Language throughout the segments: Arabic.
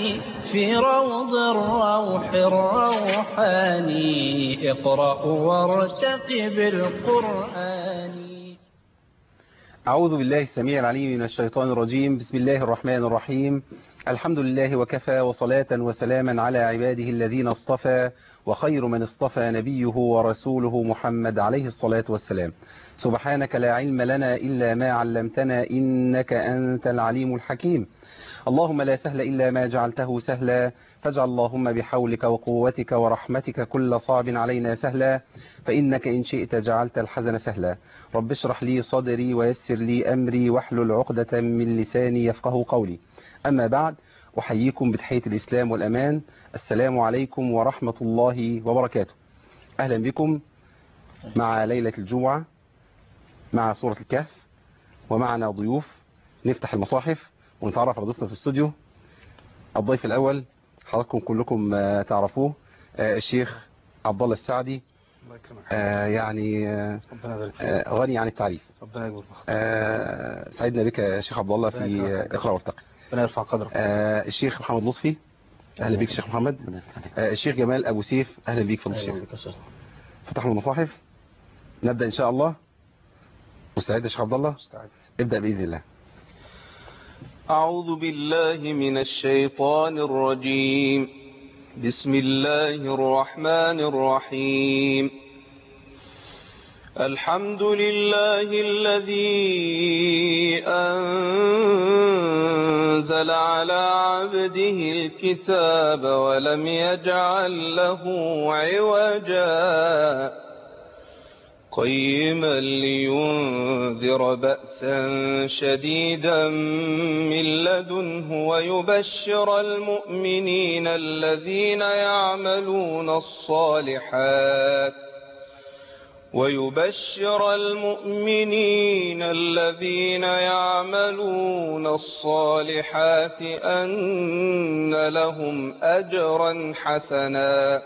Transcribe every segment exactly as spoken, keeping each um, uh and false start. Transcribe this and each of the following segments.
في روض الروح الروحاني. اقرأ وارتقب القرآن. أعوذ بالله السميع العليم من الشيطان الرجيم. بسم الله الرحمن الرحيم. الحمد لله وكفى، وصلاة وسلاما على عباده الذين اصطفى، وخير من اصطفى نبيه ورسوله محمد عليه الصلاة والسلام. سبحانك لا علم لنا إلا ما علمتنا، إنك أنت العليم الحكيم. اللهم لا سهل إلا ما جعلته سهلا، فاجعل اللهم بحولك وقوتك ورحمتك كل صعب علينا سهلا، فإنك إن شئت جعلت الحزن سهلا. رب اشرح لي صدري ويسر لي أمري واحلل عقدة من لساني يفقه قولي. أما بعد، أحييكم بتحية الإسلام والأمان. السلام عليكم ورحمة الله وبركاته. أهلا بكم مع ليلة الجمعة، مع سورة الكهف، ومعنا ضيوف. نفتح المصاحف ونتعرف على ضيوفنا في الاستوديو. الضيف الأول حضراتكم كلكم تعرفوه، الشيخ عبد الله السعدي. آه يعني آه آه غني عن التعريف. ربنا يجبر آه سعدنا بك يا شيخ عبد الله في اقرأ وارتقي. ربنا يرفع قدرك. آه الشيخ محمد لطفي، اهلا بك شيخ محمد. آه الشيخ جمال ابو سيف، اهلا بك فضل الشيخ. فتحنا المصاحف، نبدأ ان شاء الله. مستعد يا شيخ عبد الله؟ مستعد. ابدأ بإذن الله. أعوذ بالله من الشيطان الرجيم. بسم الله الرحمن الرحيم. الحمد لله الذي أنزل على عبده الكتاب ولم يجعل له عوجا قيما لينذر بأسا شديدا من لدنه ويبشر المؤمنين الذين يعملون الصالحات ويبشر المؤمنين الذين يعملون الصالحات أن لهم أجرا حسنا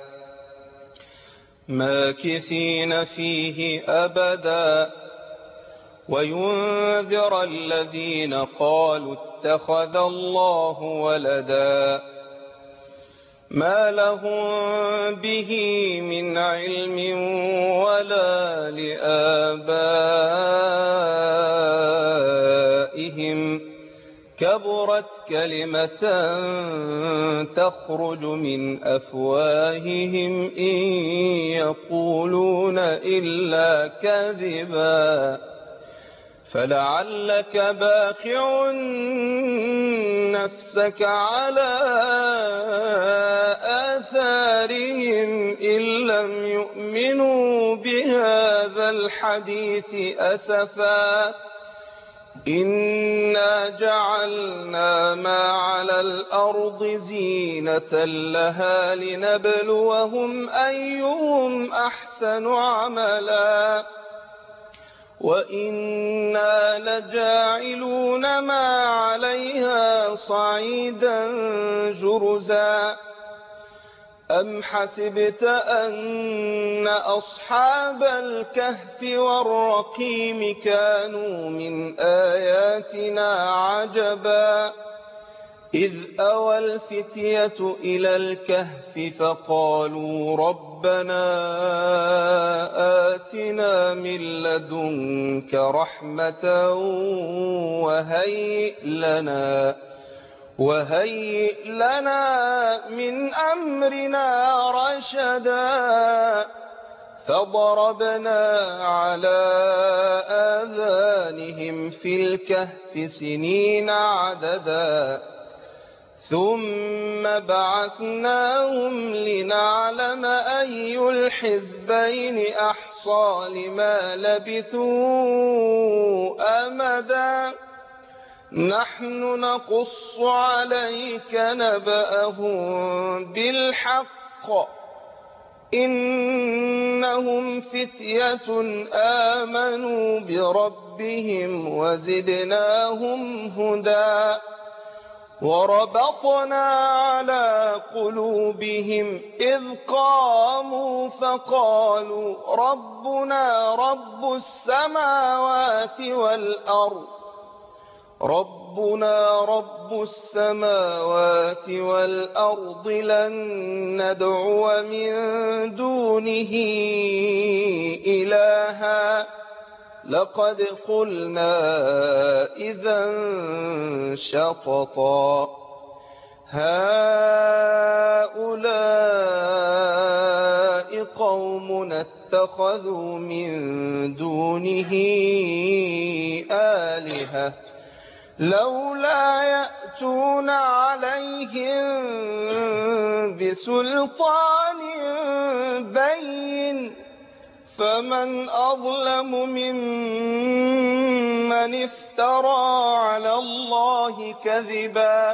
ماكثين فيه أبدا وينذر الذين قالوا اتخذ الله ولدا ما لهم به من علم ولا لآبائهم كبرت كلمة تخرج من أفواههم إن يقولون إلا كذبا فلعلك باخع نفسك على آثارهم إن لم يؤمنوا بهذا الحديث أسفا إنا جعلنا ما على الأرض زينة لها لنبلوهم أيهم أحسن عملا وإنا لجاعلون ما عليها صعيدا جرزا أم حسبت أن أصحاب الكهف والرقيم كانوا من آياتنا عجبا إذ أوى الفتية إلى الكهف فقالوا ربنا آتنا من لدنك رحمة وهيئ لنا وهيئ لنا من أمرنا رشدا فضربنا على آذانهم في الكهف سنين عددا ثم بعثناهم لنعلم أي الحزبين أحصى لما لبثوا أمدا نحن نقص عليك نبأهم بالحق إنهم فتية آمنوا بربهم وزدناهم هدى وربطنا على قلوبهم إذ قاموا فقالوا ربنا رب السماوات والأرض رب ربنا رب السماوات والأرض لن ندعو من دونه إلها لقد قلنا إذا شططا هؤلاء قوم اتخذوا من دونه آلهة لولا يأتون عليهم بسلطان بين فمن أظلم ممن افترى على الله كذبا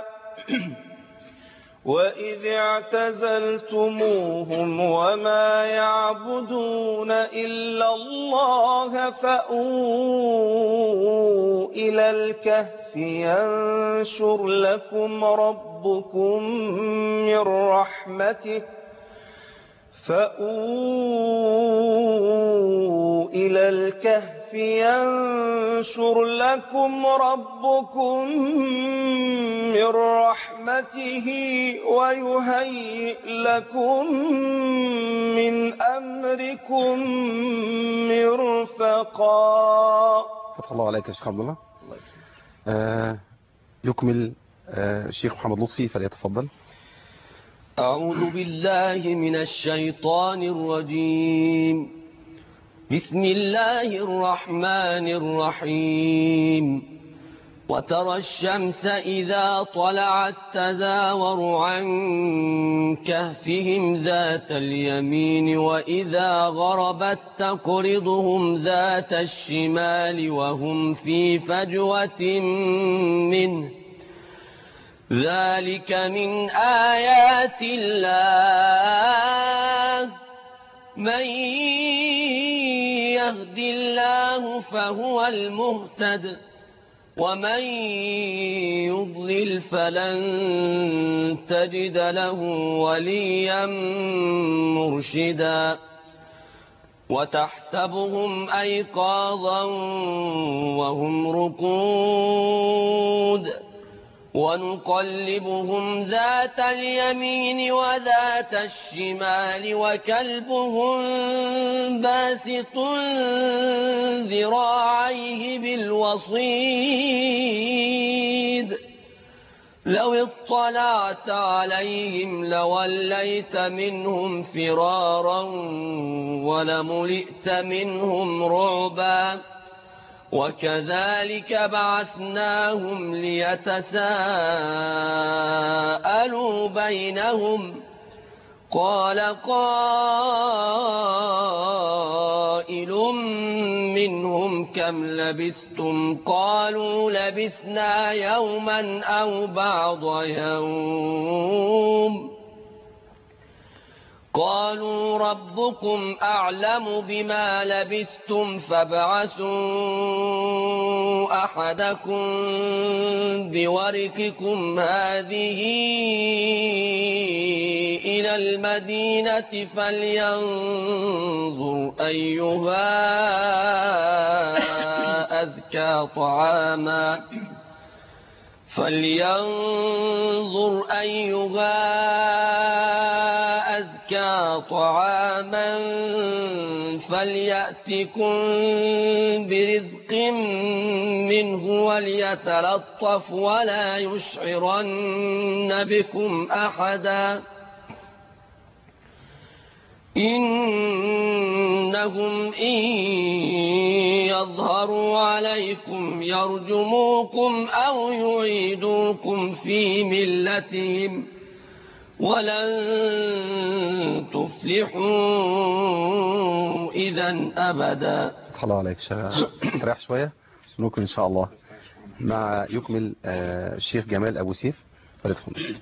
وإذ اعتزلتموهم وما يعبدون إلا الله فأووا إلى الكهف ينشر لكم ربكم من رحمته فأووا إلى الكهف ينشر لكم ربكم من رحمته ويهيئ لكم من أمركم مرفقا. فتح الله عليك يا شيخ عبد الله. آه يكمل آه الشيخ محمد لطفي فليتفضل. أعوذ بالله من الشيطان الرجيم. بسم الله الرحمن الرحيم. وترى الشمس إذا طلعت تزاور عن كهفهم ذات اليمين وإذا غربت تقرضهم ذات الشمال وهم في فجوة منه ذلك من آيات الله من يهد الله فهو المهتد ومن يضلل فلن تجد له وليا مرشدا وتحسبهم أيقاظا وهم رقود ونقلبهم ذات اليمين وذات الشمال وكلبهم باسط ذراعيه بالوصيد لو اطلعت عليهم لوليت منهم فرارا ولملئت منهم رعبا وكذلك بعثناهم ليتساءلوا بينهم قال قائل منهم كم لبثتم قالوا لبثنا يوما أو بعض يوم قالوا ربكم أعلم بما لبثتم فابعثوا أحدكم بورقكم هذه إلى المدينة فلينظر أيها أزكى طعاما فلينظر أيها أزكى طعاما فليأتكم برزق منه وليتلطف ولا يشعرن بكم أحدا إنهم إن يظهروا عليكم يرجموكم أو يعيدوكم في ملتهم ولن تفلحوا إذا أبدا. الله عليك شيخ تريح شوية نكمل إن شاء الله مع يكمل الشيخ جمال أبو سيف فليتفضل.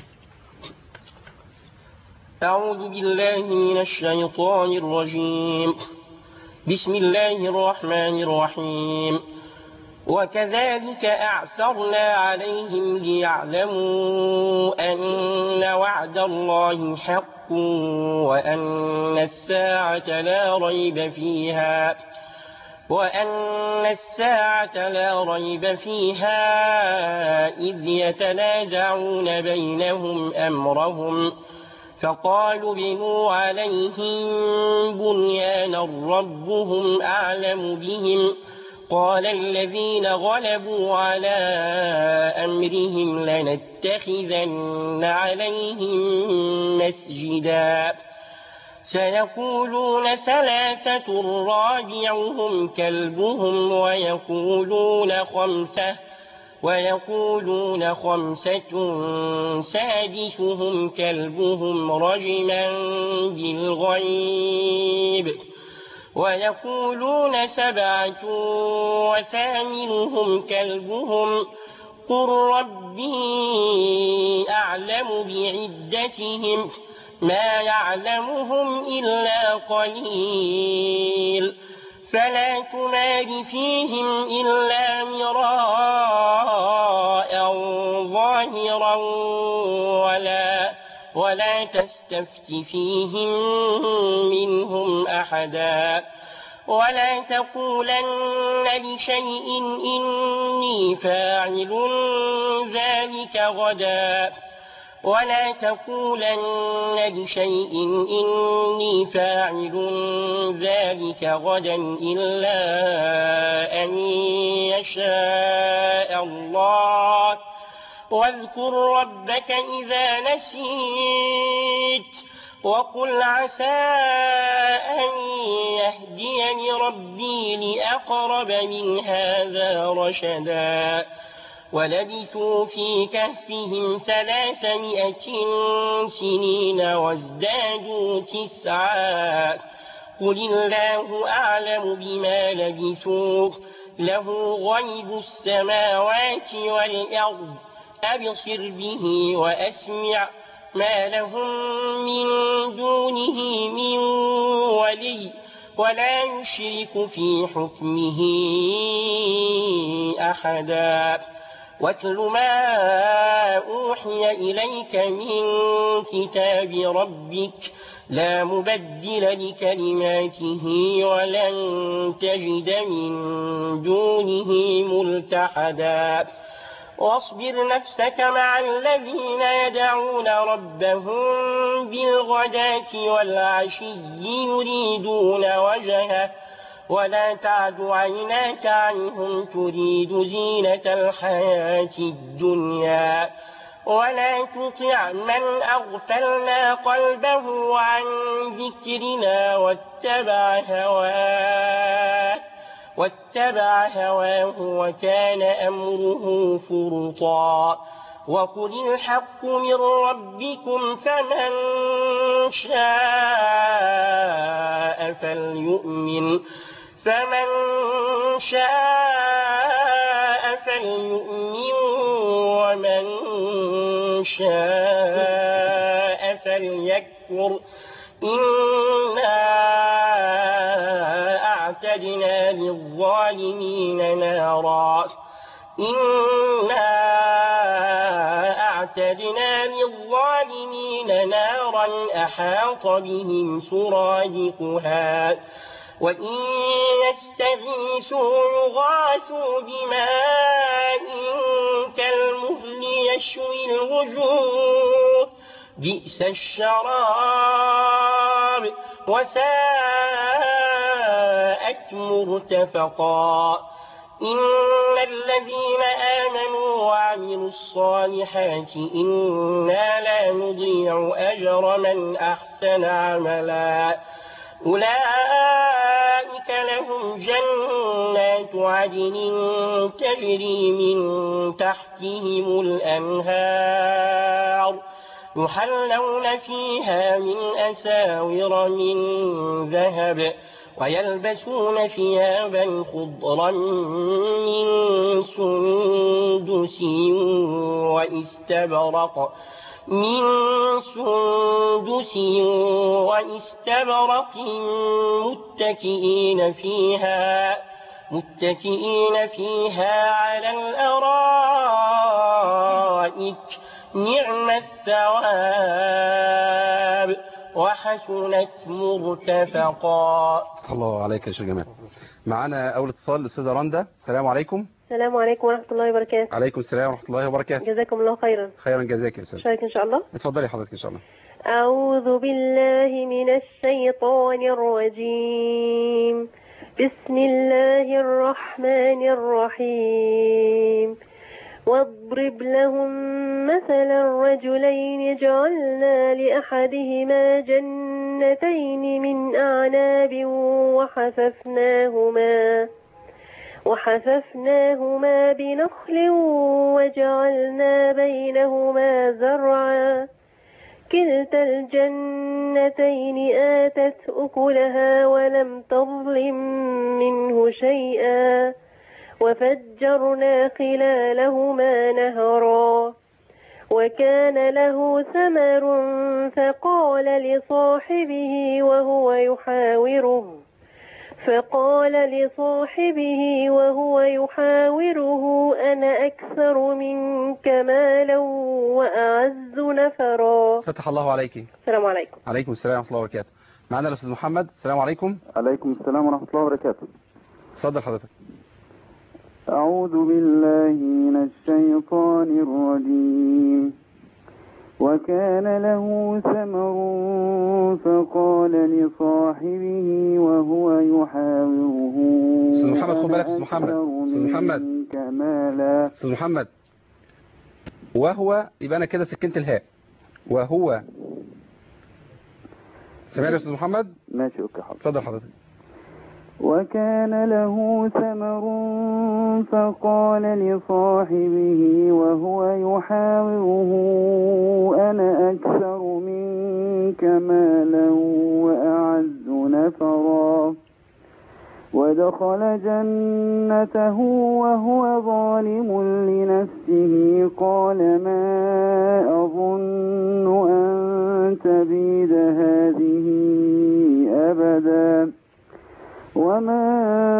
أعوذ بالله من الشيطان الرجيم. بسم الله الرحمن الرحيم. وكذلك أعثرنا عليهم ليعلموا أن وعد الله حق وأن الساعة لا ريب فيها وأن الساعة لا ريب فيها إذ يتنازعون بينهم أمرهم فقالوا بنوا عليهم بنيانا ربهم أعلم بهم قال الذين غلبوا على أمرهم لنتخذن عليهم مسجدا سيقولون ثلاثة رابعهم كلبهم ويقولون خمسة ويقولون خمسة سادسهم كلبهم رجما بالغيب ويقولون سبعة وثامنهم كلبهم قل ربي أعلم بعدتهم ما يعلمهم إلا قليل فلا تمار فيهم إلا مراء ظاهرا ولا ولا تستفت فيهم منهم أحدا ولا تقولن لشيء إني فاعل ذلك غدا ولا تقولن لشيء إني فاعل ذلك غدا إلا أن يشاء الله واذكر ربك إذا نسيت وقل عسى أن يهديني ربي لأقرب من هذا رشدا ولبثوا في كهفهم ثلاثمائة سنين وازدادوا تسعا قل الله أعلم بما لبثوا له غيب السماوات والأرض أبصر به وأسمع ما لهم من دونه من ولي ولا يشرك في حكمه أحدا واتل ما أوحي إليك من كتاب ربك لا مبدل لكلماته ولن تجد من دونه ملتحدا واصبر نفسك مع الذين يدعون ربهم بالغداة والعشي يريدون وجهه ولا تعد عيناك عنهم تريد زينة الحياة الدنيا ولا تطع من أغفلنا قلبه عن ذكرنا واتبع هواه واتبع هواه وكان أمره فرطا وقل الحق من ربكم فمن شاء فليؤمن فمن شاء فليؤمن ومن شاء فليكفر إنا أعتدنا للظالمين نارا إنا أعتدنا للظالمين نارا أحاط بهم سرادقها وإن يستغيثوا يغاثوا بماء كالمهل يشوي الوجوه بئس الشراب وساءت مرتفقا إن الذين آمنوا وعملوا الصالحات إنا لا نضيع أجر من أحسن عملا أولئك لهم جنات عدن تجري من تحتهم الأنهار يحلون فيها من أساور من ذهب ويلبسون ثيابا خضرا من سندس واستبرق من سندس واستبرق متكئين فيها متكئين فيها على الأرائك نعم الثواب وحسنت مرتفقا. الله عليك يا شيخ جمال. معانا أول اتصال الأستاذة رندا. السلام عليكم. السلام عليكم ورحمة الله وبركاته. عليكم السلام ورحمة الله وبركاته. جزاكم الله خيرا. خيرا جزاك يا أستاذ. شارك إن شاء الله. اتفضلي حضرتك إن شاء الله. أعوذ بالله من الشيطان الرجيم. بسم الله الرحمن الرحيم. واضرب لهم مثلا رجلين جعلنا لأحدهما جنتين من أعناب وحففناهما وحففناهما بنخل وجعلنا بينهما زرعا كلتا الجنتين آتت أكلها ولم تظلم منه شيئا وفجرنا خلالهما نهرا وكان له ثمر فقال لصاحبه وهو يحاوره فقال لصاحبه وهو يحاوره أنا أكثر منك مالا وأعز نفرا. فتح الله عليك. السلام عليكم. عليكم السلام ورحمة الله وبركاته. معنا الأستاذ محمد. السلام عليكم. عليكم السلام ورحمة الله وبركاته. اتفضل حضرتك. أعوذ بالله من الشيطان الرجيم. وكان له ثمر فقال لصاحبه وهو يحاوره أستاذ محمد خد بالك. أستاذ محمد أستاذ محمد كمالا. أستاذ محمد وهو يبقى أنا كده سكنت الهاء. وهو سمعني يا أستاذ محمد. ماشي أوكي حاضر. اتفضل حضرتك. وكان له ثمر فقال لصاحبه وهو يحاوره أنا أكثر منك مالا وأعز نفرا ودخل جنته وهو ظالم لنفسه قال ما أظن أن تبيد هذه أبدا وما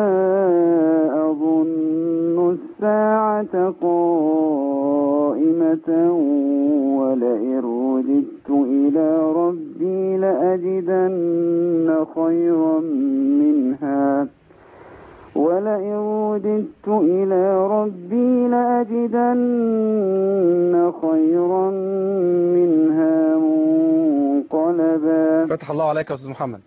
أظن الساعة قائمة ولئن رددت إلى ربي لأجدن خيرا منها ولئن رددت إلى ربي لأجدن خيرا منها منقلبا. فتح الله عليك يا أستاذ محمد.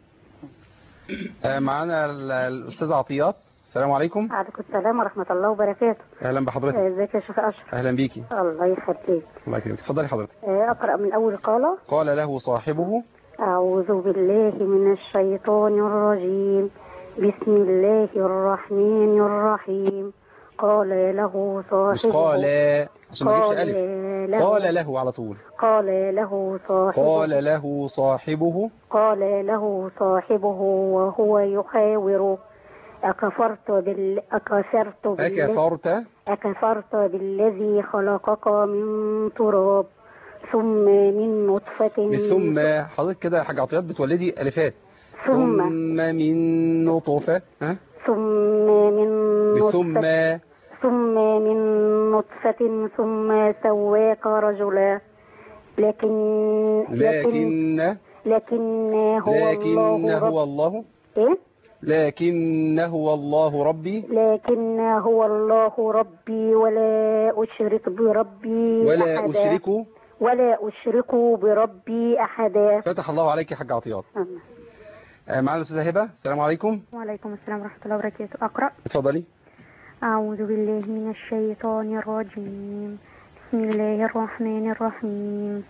معانا الأستاذ عطيات. السلام عليكم. وعليكم السلام ورحمة الله وبركاته. أهلا بحضرتك. ازيك يا شيخ أشرف. أهلا بيكي. الله يخليك. الله يكرمك. اتفضلي حضرتك. أقرأ من أول قال. قال له صاحبه. أعوذ بالله من الشيطان الرجيم. بسم الله الرحمن الرحيم. قال له صاحبه. مش قال عشان ما نجيبش ألف. قال له على طول. قال له صاحبه. قال له صاحبه. قال له صاحبه وهو يحاوره أكفرت بال أكفرت بال أكفرت أكفرت بالذي خلقك من تراب ثم من نطفة. ثم حضرتك كده يا حاج عطيات بتولدي ألفات. ثم ثم من نطفة. ها ثم من ثم ثم من نطفة ثم سواك رجلا لكن لكن لكن هو لكن الله هو الله إيه؟ لكن هو الله ربي لكن هو الله ربي ولا أشرك بربي ولا أحدا أشرك ولا أشرك بربي أحدا. فتح الله عليك يا حاج عطيات. معنا الأستاذة هبة. السلام عليكم. وعليكم السلام ورحمة الله وبركاته. أقرأ. اتفضلي. أعوذ بالله من الشيطان الرجيم. بسم الله الرحمن الرحيم.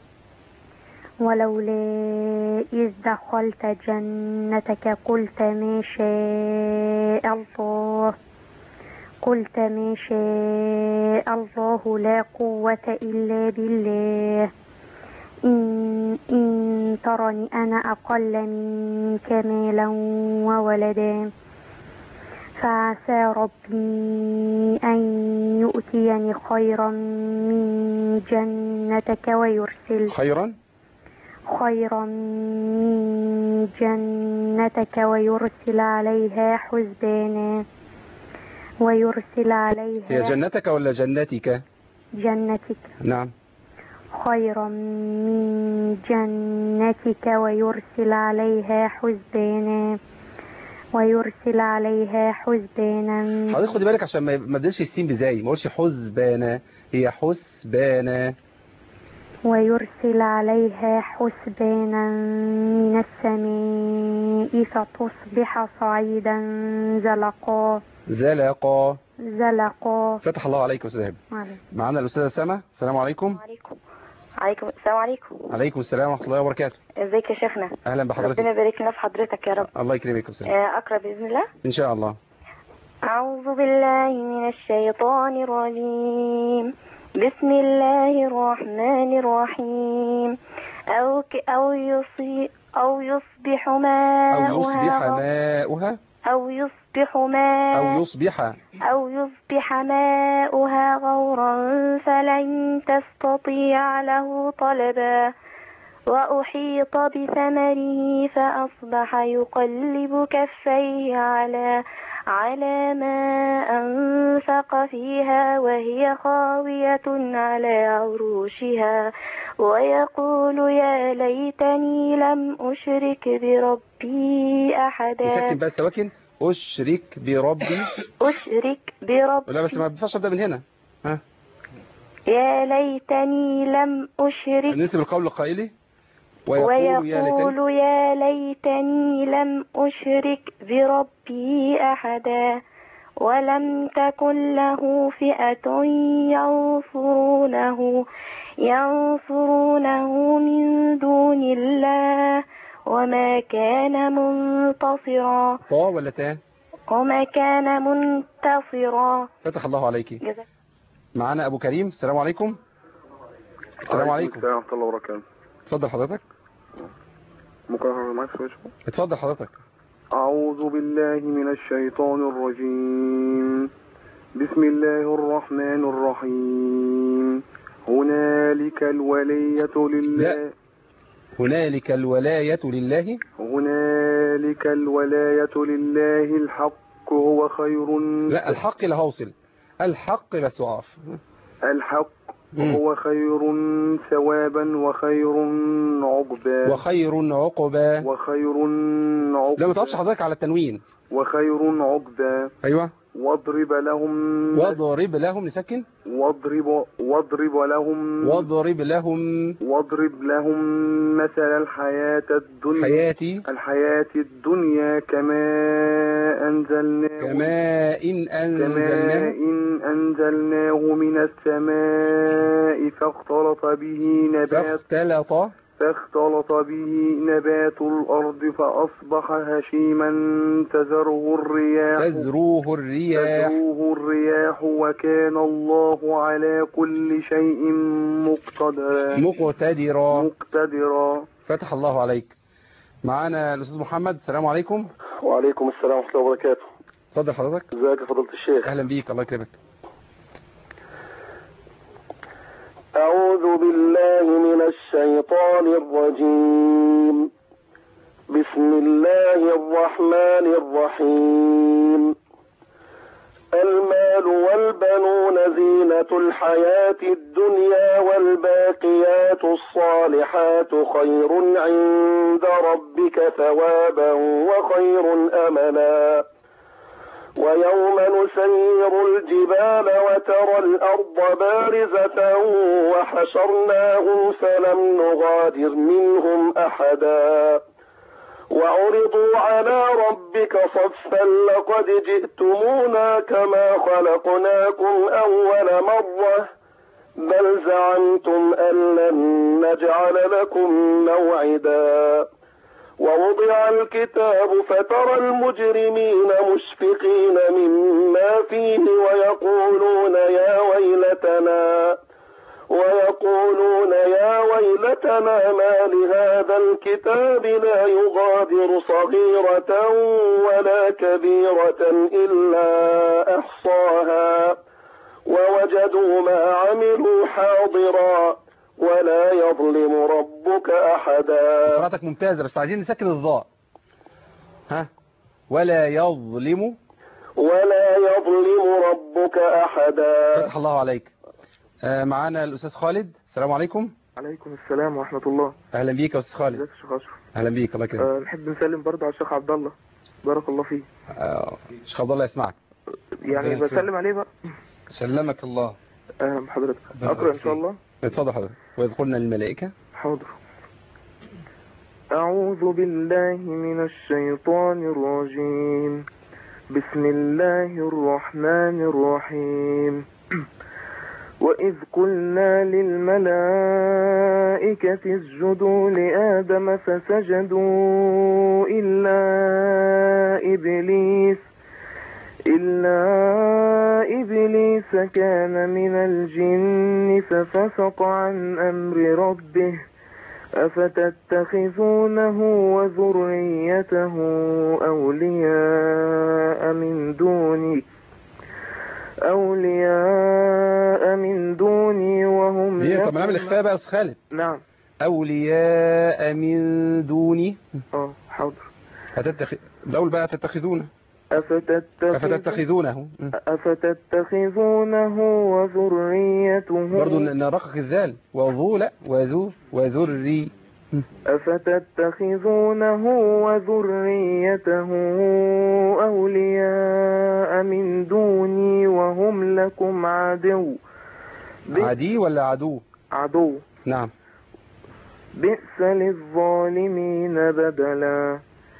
ولولا إذ دخلت جنتك قلت ما شاء الله قلت ما شاء الله لا قوة إلا بالله إن, إن ترني أنا أقل منك مالا وولدا فعسى ربي أن يؤتيني خيرا من جنتك ويرسل خيرا خيرا من جنتك ويرسل عليها حسبانا ويرسل عليها. هي جنتك ولا جنتك؟ جنتك. نعم. خيرا من جنتك ويرسل عليها حسبانا ويرسل عليها حسبانا. حضرتك خدي بالك عشان ما ما بدلش السين بزاي، ما اقولش حسبانا، هي حسبانا. ويرسل عليها حسبانا من السماء فتصبح صعيدا زلقا. زلقا. زلقا. فتح الله عليك يا استاذ هبه. معانا الاستاذه سما. السلام عليكم. وعليكم عليكم السلام عليكم. عليكم السلام ورحمه الله وبركاته. ازيك يا شيخنا؟ اهلا بحضرتك. ربنا يبارك لنا في حضرتك يا رب. الله يكرمك يا استاذ. اقرا باذن الله ان شاء الله. اعوذ بالله من الشيطان الرجيم. بسم الله الرحمن الرحيم. أو ك أو يصي أو يصبح ماؤها أو يصبح ماؤها أو يصبح ماء أو يصبح أو يصبح ماؤها غورا فلن تستطيع له طلبا. وأحيط بثمره فأصبح يقلب كفيه على على ما أنفق فيها وهي خاوية على عروشها ويقول يا ليتني لم أشرك بربي أحدا. ساكن بس سواكن. أشرك بربي أشرك بربي. لا بس ما بينفعش أبدأ من هنا. ها يا ليتني لم أشرك. ننسب القول القائلي. ويقول, ويقول يا, ليتني يا ليتني لم أشرك بربي أحدا. ولم تكن له فئة ينصرونه ينصرونه من دون الله وما كان منتصرا. طا ولا تان؟ وما كان منتصرا. فتح الله عليك. معانا أبو كريم. السلام عليكم. السلام عليكم. السلام ورحمة الله وبركاته. اتفضل حضرتك. ممكن أقرأ معاك شوية؟ اتفضل حضرتك. أعوذ بالله من الشيطان الرجيم. بسم الله الرحمن الرحيم. هنالك الولاية لله. لا. هنالك الولاية لله. هنالك الولاية لله الحق هو خير. لا الحق لا هوصل. الحق بس وقف. الحق هو خير ثوابا وخير عقبا. وخير عقبا. وخير عقبا. لا ما تقفش حضرتك على التنوين. وخير عقبا. ايوه. واضرب لهم. واضرب لهم نسكن. واضرب واضرب لهم. واضرب لهم. واضرب لهم مثل الحياة الدنيا. حياتي. الحياة الدنيا كماء أنزلناه. كماء إن أنزلناه. كماء إن أنزلناه من السماء فاختلط به نبات. فاختلط. فاختلط به نبات الأرض فأصبح هشيما تذره الرياح. تزروه الرياح. تزروه الرياح وكان الله على كل شيء مقتدرا. مقتدرا. مقتدرا. فتح الله عليك. معانا الأستاذ محمد. السلام عليكم. وعليكم السلام ورحمة الله وبركاته. اتفضل حضرتك. ازيك يا فضيلة الشيخ؟ أهلا بيك الله يكرمك. أعوذ بالله من الشيطان الرجيم. بسم الله الرحمن الرحيم. المال والبنون زينة الحياة الدنيا والباقيات الصالحات خير عند ربك ثوابا وخير أملا. ويوم نسير الجبال وترى الأرض بارزة وحشرناهم فلم نغادر منهم أحدا. وعرضوا على ربك صفا لقد جئتمونا كما خلقناكم أول مرة بل زعمتم أن لن نجعل لكم موعدا. ووضع الكتاب فترى المجرمين مشفقين مما فيه ويقولون يا ويلتنا ويقولون يا ويلتنا ما لهذا الكتاب لا يغادر صغيرة ولا كبيرة إلا أحصاها ووجدوا ما عملوا حاضرا ولا يظلم ربك أحدا. قراءتك ممتازة بس عايزين نسكن الضاء. ها ولا يظلم. ولا يظلم ربك أحدا. فتح الله عليك. آه معانا الأستاذ خالد. السلام عليكم. عليكم السلام ورحمة الله. أهلا بيك يا أستاذ خالد. ازيك يا شيخ أشرف؟ أهلا بيك الله يكرمك. أه نحب نسلم برضه على الشيخ عبد الله. بارك الله فيه. آه، شيخ عبد الله يسمعك. يعني بسلم عليه بقى. سلمك الله. اهلا بحضرتك. اقرا ان شاء الله. اتفضل حضرتك. واذ قلنا للملائكه. حاضر. اعوذ بالله من الشيطان الرجيم. بسم الله الرحمن الرحيم. وإذ قلنا للملائكة اسجدوا لآدم فسجدوا إلا إبليس إلا إبليس كان من الجن ففسق عن أمر ربه أفتتخذونه وذريته أولياء من دوني أولياء من دوني وهم ليه؟ طب نعمل إخفاء بقى يا أستاذ خالد. نعم. أولياء من دوني. اه حاضر. هتتخ... الأول بقى تتخذونه. أفتتخذ... أفتتخذونه أفتتخذونه وذريته. برضو نرقق الذال. وذو لا وذو وذري. أفتتخذونه وذريته أولياء من دوني وهم لكم عدو. عدي ولا عدو؟ عدو. نعم. بئس للظالمين بدلا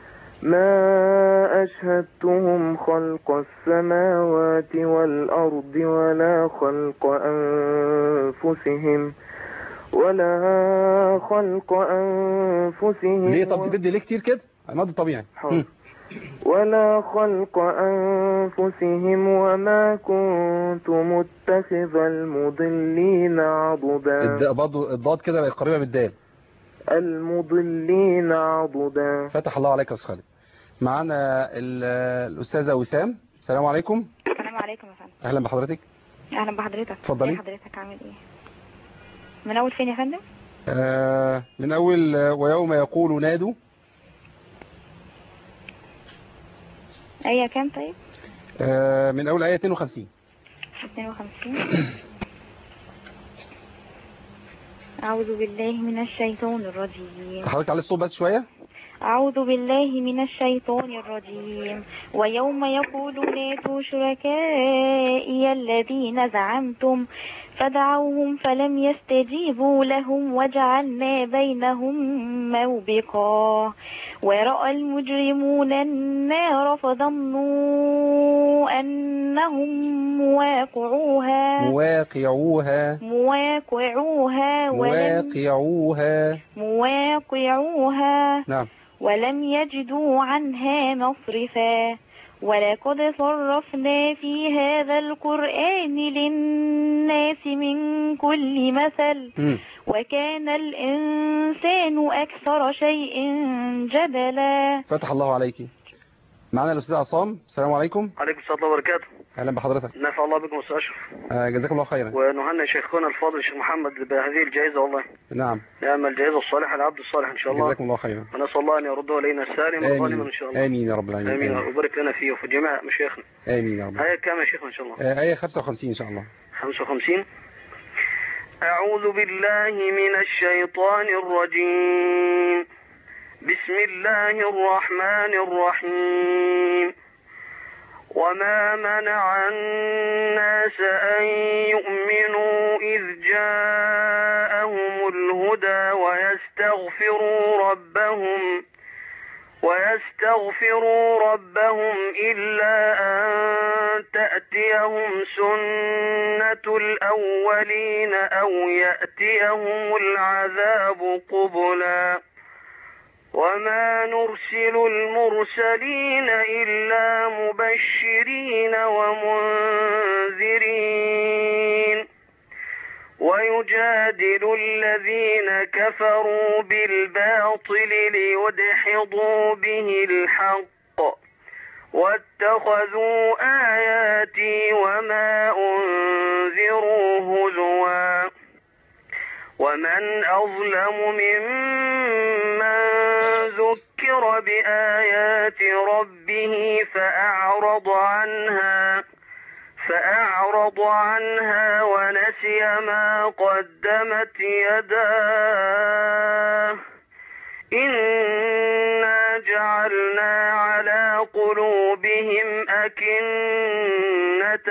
ما أشهدتهم خلق السماوات والأرض ولا خلق أنفسهم ولا خلق أنفسهم. ليه؟ طب بدي ليه كتير كده؟ الماضي الطبيعي. ولا خلق أنفسهم وما كنت متخذ المضلين عضدا. برضه الضاد كده بقت قريبة بالدال. المضلين عضدا. فتح الله عليك يا أستاذ خالد. معانا الأستاذة وسام. السلام عليكم. السلام عليكم يا فندم. أهلا بحضرتك. أهلا بحضرتك. اتفضلي. حضرتك عامل إيه؟ من أول فين يا فندم؟ آه من أول ويوم يقول نادوا. آية كام طيب؟ آه من أول آية اثنين وخمسين. اثنين وخمسين. أعوذ بالله من الشيطان الرجيم. حضرتك على الصوت بس شوية. أعوذ بالله من الشيطان الرجيم. ويوم يقول نادوا شركائي الذين زعمتم فدعوهم فلم يستجيبوا لهم وجعلنا بينهم موبقا ورأى المجرمون النار فظنوا أنهم مواقعوها مواقعوها مواقعوها مواقعوها مواقعوها نعم. ولم يجدوا عنها مصرفا ولقد صرفنا في هذا القرآن للناس من كل مثل م. وكان الإنسان أكثر شيء جدلا. فتح الله عليك. معنا الأستاذ عصام. السلام عليكم. عليكم السلام وبركاته. أهلا بحضرتك. نفع الله بكم أستاذ أشرف. آه جزاك الله خيرا. ونهنئ شيخنا الفاضل الشيخ محمد بهذه الجائزة والله. نعم. نعم الجائزة الصالحة لعبد الصالح إن شاء الله. جزاكم الله خيرا. ونسأل الله أن يرده إلينا سالما ظالما إن شاء الله. آمين يا رب العالمين. آمين. وبارك لنا فيه وفي جميع مشايخنا. آمين يا رب. آية كام يا شيخنا إن شاء الله؟ آه آية خمسة وخمسين إن شاء الله. خمسة وخمسين. أعوذ بالله من الشيطان الرجيم. بسم الله الرحمن الرحيم. وما منع الناس أن يؤمنوا إذ جاءهم الهدى ويستغفروا ربهم ويستغفروا ربهم إلا أن تأتيهم سنة الأولين أو يأتيهم العذاب قبلا وما نرسل المرسلين إلا مبشرين ومنذرين ويجادل الذين كفروا بالباطل ليدحضوا به الحق واتخذوا آياتي وما أنذروا هزوا ومن أظلم ممن ذكر بآيات ربه فأعرض عنها فأعرض عنها ونسي ما قدمت يداه إنا جعلنا على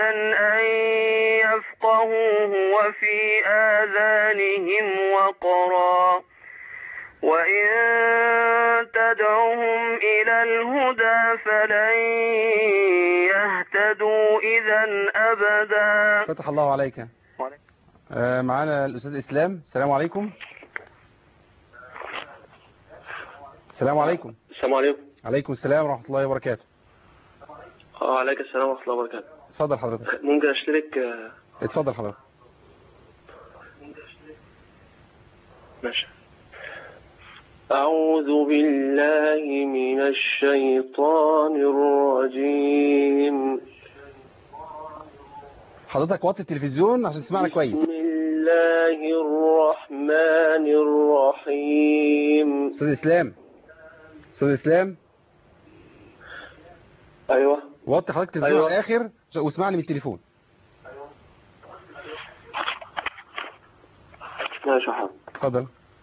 أن يفقهوه وفي آذانهم وقرا وإن تدعهم إلى الهدى فلن يهتدوا إذا أبدا. فتح الله عليك. آه معانا الأستاذ إسلام. السلام عليكم. السلام عليكم. السلام عليكم. عليكم السلام ورحمة الله وبركاته. اه عليك السلام ورحمة الله وبركاته. اتفضل حضرتك. ممكن اشترك؟ اتفضل حضرتك. ماشي. أعوذ بالله من الشيطان الرجيم. حضرتك وطي التلفزيون عشان تسمعنا كويس. بسم الله الرحمن الرحيم. أستاذ إسلام. أستاذ إسلام. أيوة. وطي حضرتك التلفزيون أيوة. على الآخر واسمعني من التليفون. ماشي حاضر. اتفضل.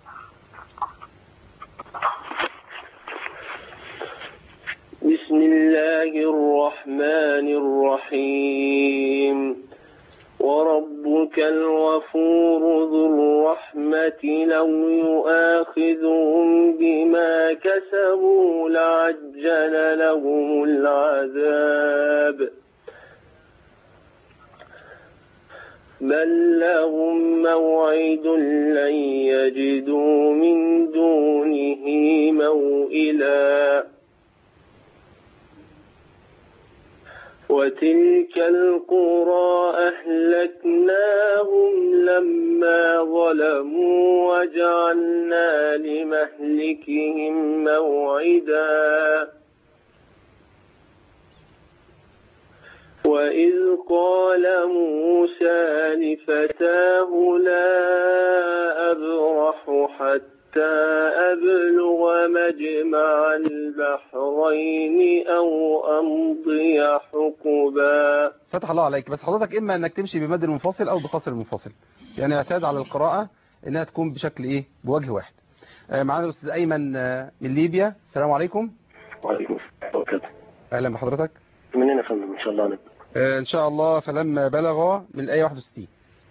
بسم الله الرحمن الرحيم. وربك الغفور ذو الرحمة لو يؤاخذهم بما كسبوا لعجل لهم العذاب بل لهم موعد لن يجدوا من دونه موئلا وتلك القرى أهلكناهم لما ظلموا وجعلنا لمهلكهم موعدا وإذ قال موسى لفتاه لا أبرح حتى أبلغ مجمع البحرين أو أمضي حقبا. فتح الله عليك. بس حضرتك إما أنك تمشي بمد المنفصل أو بقصر المنفصل، يعني اعتاد على القراءة أنها تكون بشكل إيه بوجه واحد. آه معنا الأستاذ أيمن آه من ليبيا. السلام عليكم. وعليكم السلام وبركاته. أهلا بحضرتك. منين يا فندم؟ إن شاء الله نبدأ. آه إن شاء الله. فلما بلغ من الآية واحد وستين.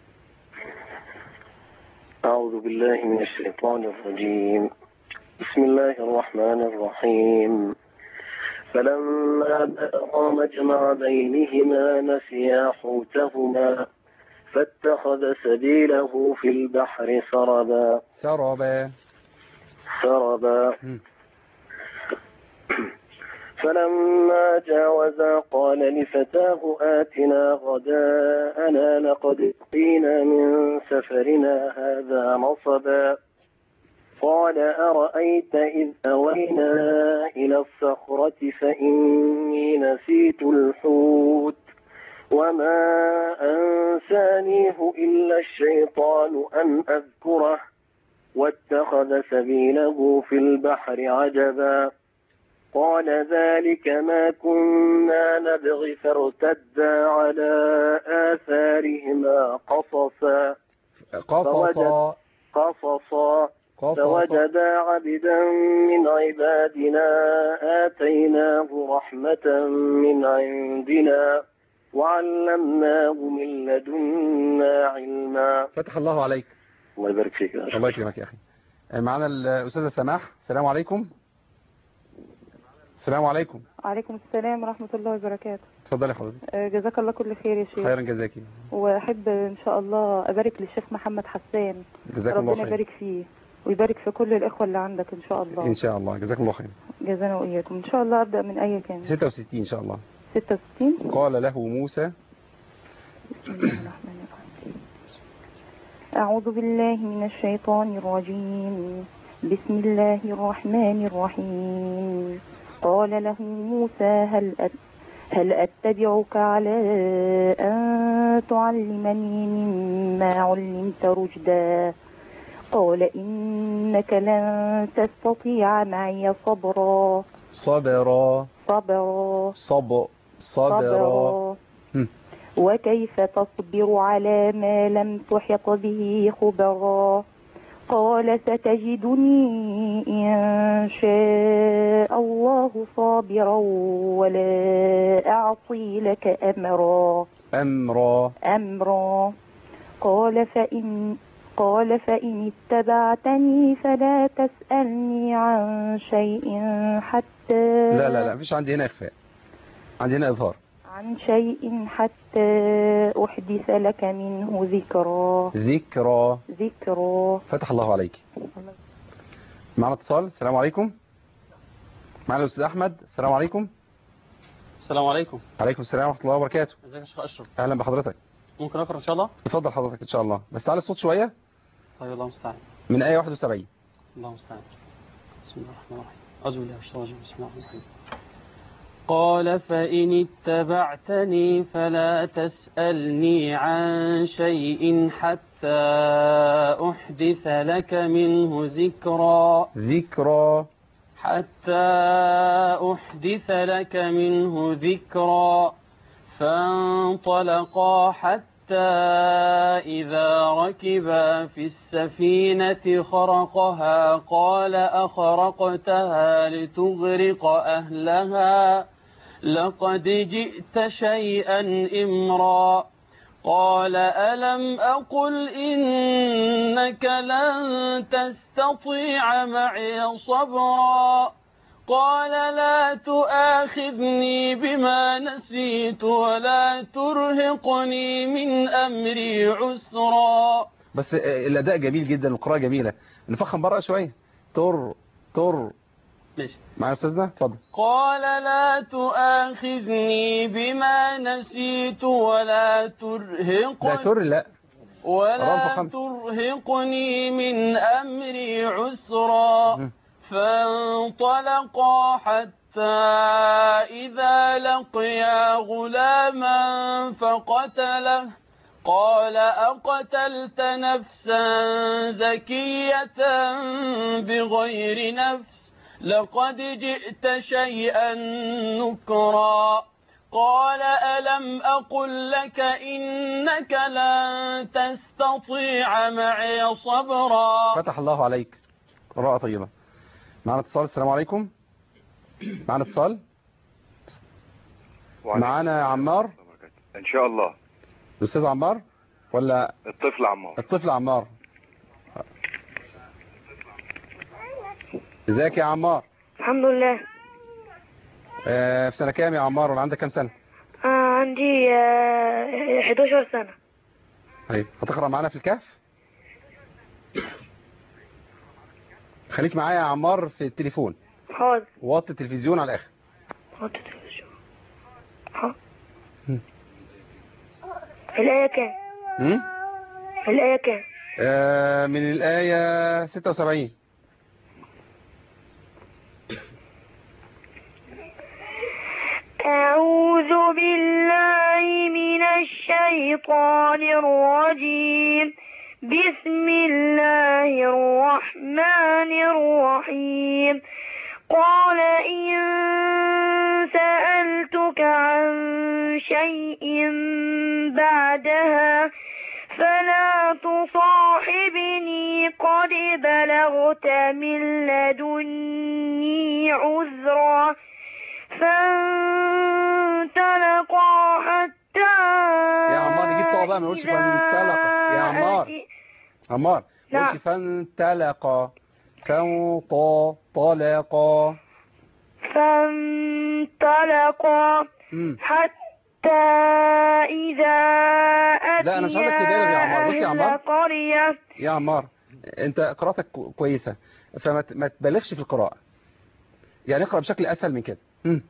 أعوذ بالله من الشيطان الرجيم. بسم الله الرحمن الرحيم. فلما بلغا مجمع بينهما نسيا حوتهما فاتخذ سبيله في البحر سربا سربا سربا فلما جاوزا قال لفتاه آتنا غداءنا لقد لقينا من سفرنا هذا نصبا قال أرأيت إذ أوينا إلى الصخرة فإني نسيت الحوت وما أنسانيه إلا الشيطان أن أذكره واتخذ سبيله في البحر عجبا قال ذلك ما كنا نبغي فارتدا على آثارهما قصصا قصصا قصصا فوجدا عبدا من عبادنا آتيناه رحمة من عندنا وعلمناه من لدنا علما. فتح الله عليك. الله يبارك فيك. الله يكرمك يا أخي. معنا الأستاذة سماح. السلام عليكم. السلام عليكم. وعليكم السلام ورحمة الله وبركاته. اتفضلي حضرتك. جزاك الله كل خير يا شيخ. خيرا جزاكي. واحب ان شاء الله ابارك للشيخ محمد حسان. جزاك الله خير. ربنا يبارك فيه ويبارك في كل الاخوه اللي عندك ان شاء الله. ان شاء الله. جزاك الله خير. جزانا واياكم. ان شاء الله ابدا من اي كان. ستة وستين ان شاء الله. ستة وستين. قال له موسى. بسم الله الرحمن الرحيم. اعوذ بالله من الشيطان الرجيم. بسم الله الرحمن الرحيم. قال له موسى هل أت... هل أتبعك على أن تعلمني مما علمت رشدا قال إنك لن تستطيع معي صبرا صبرا صبرا صب صبرا وكيف تصبر على ما لم تحط به خبرا قال ستجدني إن شاء الله صابرا ولا أعصي لك أمرا. أمرا أمرا قال فإن قال فإن اتبعتني فلا تسألني عن شيء حتى لا لا لا مفيش عندي هنا إخفاء، عندي هنا إظهار. عن شيء حتى أحدث لك منه ذكرى. ذكرى ذكرى. فتح الله عليك. معنا اتصال. السلام عليكم. معنا الأستاذ أحمد. السلام عليكم. السلام عليكم. عليكم السلام ورحمة الله وبركاته. ازيك يا شيخ أشرف؟ أهلا بحضرتك. ممكن أقرأ إن شاء الله؟ اتفضل حضرتك إن شاء الله، بس تعالى الصوت شوية. طيب الله المستعان. من آية واحد وسبعين. الله المستعان. بسم الله الرحمن الرحيم. أعوذ بالله من الشيطان الرجيم. بسم الله الرحمن الرحيم. قال فإن اتبعتني فلا تسألني عن شيء حتى أحدث لك منه ذكرى. ذكرى. حتى أحدث لك منه ذكرى. فانطلقا حتى إذا ركبا في السفينة خرقها قال أخرقتها لتغرق أهلها لقد جئت شيئا إمرا. قال ألم أقل إنك لن تستطيع معي صبرا. قال لا تؤاخذني بما نسيت ولا ترهقني من أمري عسرا. بس الأداء جميل جدا والقراءة جميلة، نفخم بره شوية. تر تر ماشي معايا أستاذنا اتفضل. قال لا تؤاخذني بما نسيت ولا ترهقني لا تر لا ولا ترهقني من أمري عسرا. م. فانطلقا حتى إذا لقيا غلاما فقتله قال أقتلت نفسا زكية بغير نفس لقد جئت شيئا نكرا. قال ألم أقل لك إنك لن تستطيع معي صبرا. فتح الله عليك، قراءة طيبة. معنا اتصال. السلام عليكم. معنا اتصال. معنا عمار ان شاء الله. الاستاذ عمار ولا الطفل عمار؟ الطفل عمار. ازيك يا عمار؟ الحمد لله. آه في سنة كام يا عمار ولا عندك كام سنة؟ آه عندي آه حداشر سنة. طيب هتقرأ معانا في الكهف؟ خليك معايا يا عمار في التليفون. حاضر. وطي التلفزيون على الآخر. وطي التلفزيون. حاضر. الآية كام؟ امم الآية كام؟ آه من الآية ستة وسبعين. أعوذ بالله من الشيطان الرجيم. بسم الله الرحمن الرحيم. قال إن سألتك عن شيء بعدها فلا تصاحبني قد بلغت من لدني عذرا. فانطلقا حتى يا عمار نجيب طوى بقى، ما نقولش فانطلقا يا عمار. عمار ما نقولش فانطلقا. فانطا طلقا. فانطلقا حتى إذا أتيا لا أنا مش عايزك تبالغ يا عمار. بص يا عمار قرية. يا عمار أنت قراءتك كويسة فما ما تبالغش في القراءة، يعني اقرأ بشكل أسهل من كده.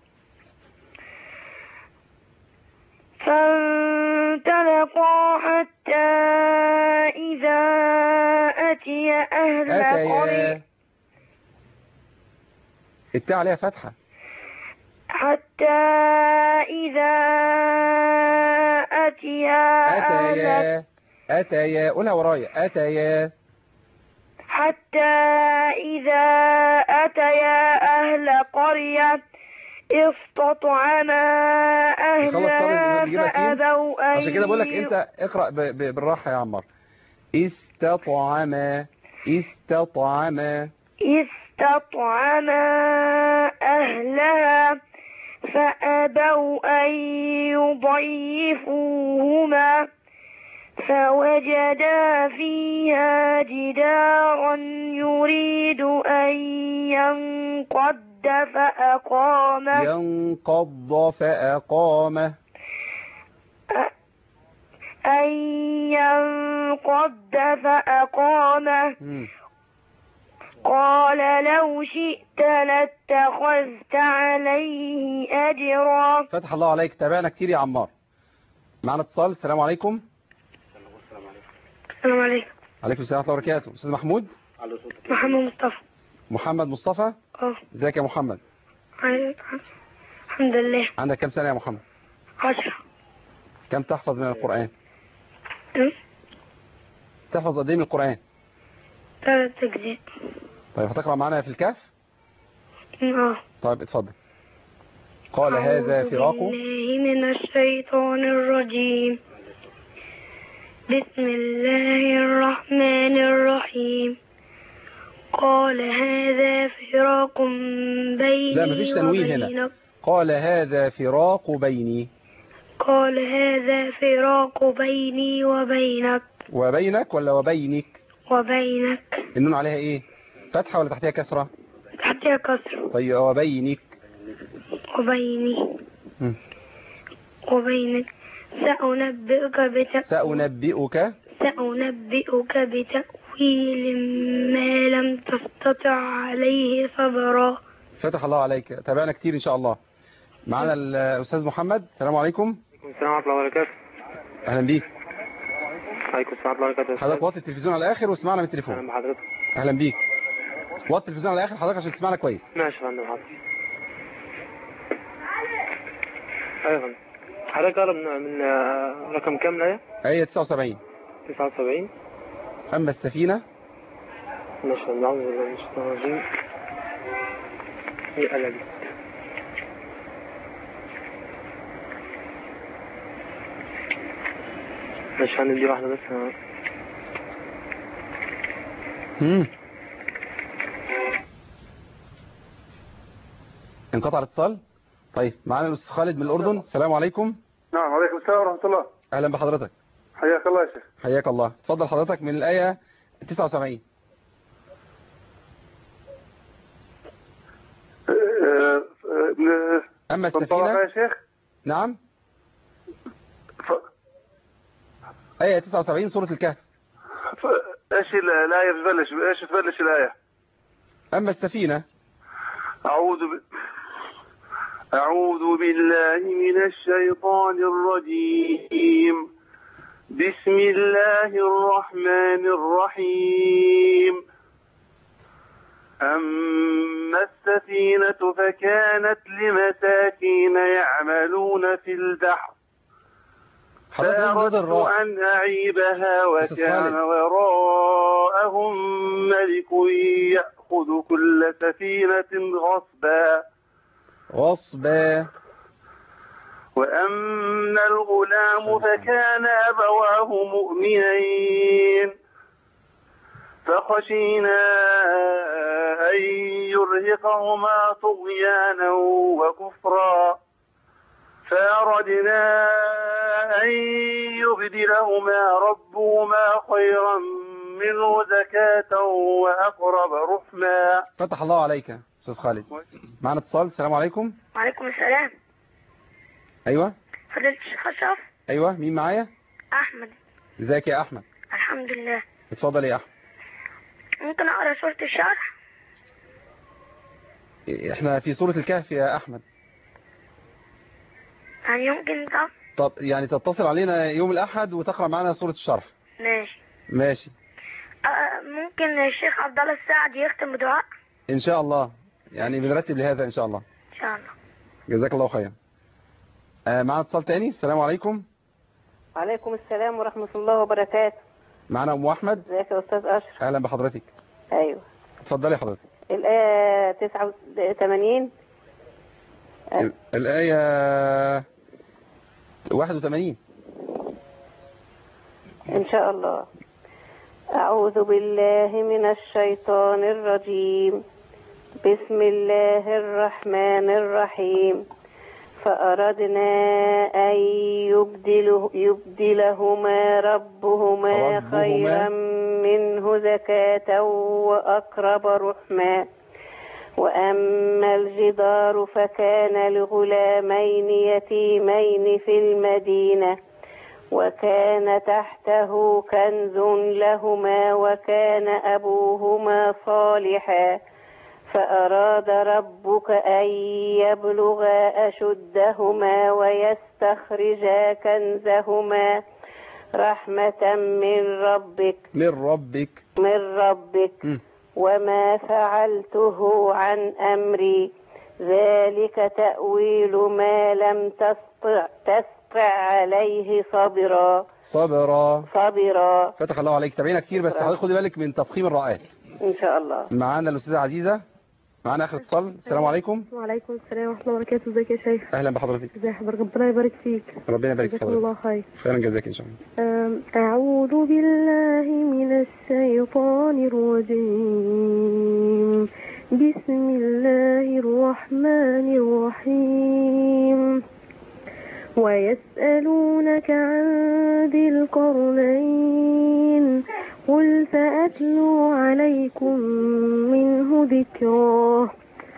فانطلقا حتى إذا أتيا أهل قرية. التاء عليها فتحة. حتى إذا أتيا أتيا أتيا قولها ورايا. أتيا حتى إذا أتيا أهل قرية استطعما أهلها فأبوا أن عشان كده بقول لك أنت اقرأ بالراحة يا عمار. استطعما استطعما استطعما أهلها فأبوا أن يضيفوهما فوجدا فيها جدارا يريد أن ينقض فأقامه ينقض فأقامه أن ينقض فأقامه مم. قال لو شئت لاتخذت عليه أجرا. فتح الله عليك. تابعنا كتير يا عمار. معنا اتصال. السلام عليكم. السلام عليكم. عليكم السلام ورحمة الله وبركاته. أستاذ محمود. محمد مصطفى. محمد مصطفى. اه ازيك يا محمد؟ الحمد لله. عندك كم سنة يا محمد؟ عشرة. كم تحفظ من القرآن؟ م? تحفظ قد ايه من القرآن؟ ثلاث أجزاء. طيب هتقرأ معنا في الكهف؟ اه. طيب اتفضل. قال هذا فراق. أعوذ بالله من الشيطان الرجيم. بسم الله الرحمن الرحيم. قال هذا فراق بيني لا مفيش تنوين هنا. قال هذا فراق بيني. قال هذا فراق بيني وبينك. وبينك ولا وبينك؟ وبينك. النون عليها ايه؟ فتحة ولا تحتها كسرة؟ تحتها كسرة. طيب وبينك. وبيني. م. وبينك سأنبئك بتأويل سأنبئك سأنبئك بتأويل ما لم تستطع عليه صبرا. فتح الله عليك. تابعنا كتير إن شاء الله. معنا الأستاذ محمد. السلام عليكم. السلام ورحمة الله وبركاته. أهلا بيك. عليكم السلام ورحمة الله وبركاته. حضرتك وطي التلفزيون على الآخر واسمعنا من التليفون. أهلا بحضرتك. أهلا بيك. وطي التلفزيون على الآخر حضرتك عشان تسمعنا كويس. ماشي يا فندم. حاضر. أيوة يا فندم. حضرتك قرب من, من رقم كام الآية؟ آية تسعة وسبعين. تسعة وسبعين. أما السفينة. ماشي يا فندم. أعوذ بالله من الشيطان الرجيم. هي قلبي. ماشي يا فندم. دي واحدة بس. امم انقطع الاتصال. طيب معانا الاستاذ خالد من الاردن. السلام عليكم. نعم وعليكم السلام ورحمه الله. اهلا بحضرتك. حياك الله يا شيخ. حياك الله. اتفضل حضرتك من الايه تسعة وسبعين. اما السفينه يا شيخ. نعم. ف... ايه تسعة وسبعين سوره الكهف. ف... ايش الايه تبلش ايش تبلش الايه؟ اما السفينه. اعوذ ب... أعوذ بالله من الشيطان الرجيم. بسم الله الرحمن الرحيم. أما السفينة فكانت لمساكين يعملون في البحر فأردت أن أعيبها وكان وراءهم ملك يأخذ كل سفينة غصبا غصبا وأما الغلام فكان أبواه مؤمنين فخشينا أن يرهقهما طغيانا وكفرا فأردنا أن يبدلهما ربهما خيرا منه زكاة وأقرب رحما. فتح الله عليك أستاذ خالد. معنا اتصال. السلام عليكم. وعليكم السلام. أيوة فضيلة الشيخ أشرف. أيوة مين معايا؟ أحمد. ازيك يا أحمد؟ الحمد لله. اتفضل يا أحمد. ممكن أقرأ سورة الشرح؟ احنا في سورة الكهف يا أحمد. يعني يمكن ده؟ طب يعني تتصل علينا يوم الأحد وتقرأ معنا سورة الشرح. ماشي. ماشي. أه ممكن الشيخ عبد الله السعد يختم بدعاء؟ إن شاء الله، يعني بنرتب لهذا إن شاء الله. إن شاء الله. جزاك الله خيرا. آه معنا اتصال تاني. السلام عليكم. وعليكم السلام ورحمة الله وبركاته. معنا أم أحمد. ازيك يا أستاذ أشرف؟ أهلا بحضرتك. أيوه. اتفضلي حضرتك. الآية تسعة وثمانين. الآية واحد وثمانين إن شاء الله. أعوذ بالله من الشيطان الرجيم. بسم الله الرحمن الرحيم. فأردنا أن يبدله يبدلهما ربهما ربهما. خيرا منه زكاة وأقرب رحما وأما الجدار فكان لغلامين يتيمين في المدينة وكان تحته كنز لهما وكان أبوهما صالحا فأراد ربك أن يبلغا أشدهما ويستخرجا كنزهما رحمة من ربك من ربك من ربك م. وما فعلته عن أمري ذلك تأويل ما لم تستطع تستطع عليه صبرا صبرا صبرا فتح الله عليك. تابعينا كتير بس حضرتك خدي بالك من تفخيم الراءات. إن شاء الله. معانا الأستاذة عزيزة، معانا آخر اتصال. السلام عليكم. وعليكم السلام ورحمة الله وبركاته. ازيك يا شيخ؟ أهلا بحضرتك. ازي حضرتك؟ ربنا يبارك فيك. ربنا يبارك فيك جزاكم الله خير. خيرا جزاك إن شاء الله. أعوذ بالله من الشيطان الرجيم. بسم الله الرحمن الرحيم. ويسألونك عن ذي القرنين قل سأتلو عليكم منه ذكرا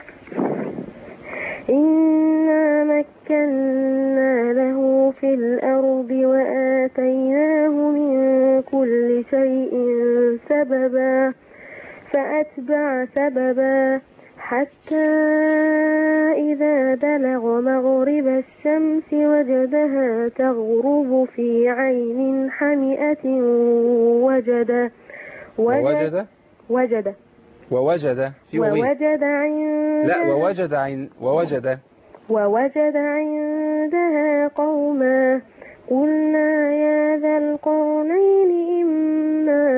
إنا مكنا له في الأرض وآتيناه من كل شيء سببا فأتبع سببا حتى إذا بلغ مغرب الشمس وجدها تغرب في عين حمئة وجد ووجد وجد ووجد في ووجد عند لا ووجد عين ووجد ووجد عندها قوما قلنا يا ذا القرنين إما